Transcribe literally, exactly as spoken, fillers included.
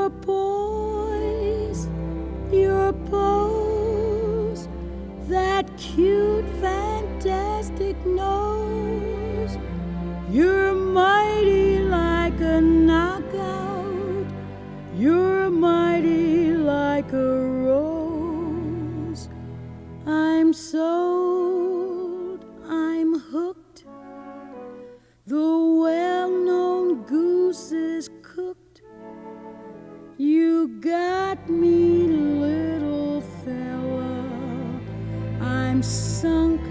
your poise, your pose, that cute, fantastic nose. You're mighty like a knockout. You're mighty like a rose. I'm sold, I'm hooked. The well-known goose is cooked. You got me, little fella. I'm sunk